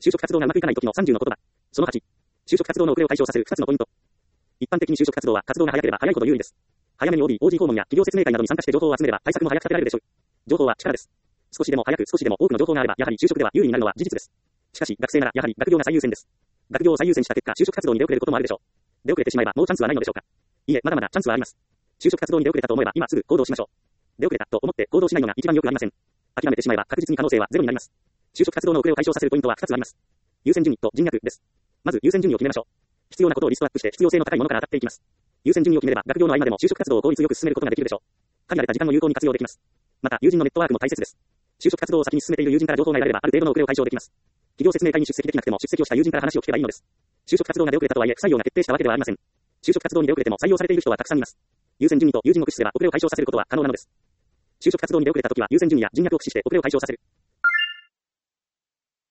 就職活動がうまくいかない時の30の言葉。その8。就職活動の遅れを解消させる2つのポイント。一般的に就職活動は活動が早ければ早いほど有利です。早めに OB、OG 訪問や企業説明会などに参加して情報を集めれば対策も早く立てられるでしょう。情報は力です。少しでも早く少しでも多くの情報があればやはり就職では有利になるのは事実です。しかし学生ならやはり学業が最優先です。学業を最優先した結果就職活動に出遅れることもあるでしょう。出遅れてしまえばもうチャンスはないのでしょうか。いえ、まだまだチャンスはあります。就職活動に出遅れたと思えば今すぐ行動しましょう。出遅れたと思って行動しないのが一番良くありません。諦めてしまえば確実に可能性はゼロになります。就職活動の遅れを解消させるポイントは2つあります。優先順位と人脈です。まず優先順位を決めましょう。必要なことをリストアップして必要性の高いものから当たっていきます。優先順位を決めれば学業の合間でも就職活動を効率よく進めることができるでしょう。限られた時間を有効に活用できます。また友人のネットワークも大切です。就職活動を先に進めている友人から情報が得られればある程度の遅れを解消できます。企業説明会に出席できなくても出席をした友人から話を聞けばいいのです。就職活動が出遅れたとはいえ不採用が決定したわけではありません。就職活動に出遅れても採用されている人はたくさんいます。優先順位と友人を駆使すれば遅れを解消させることは可能なのです。就職活動に出遅れたときは優先順位や人脈を駆使して遅れを解消させる。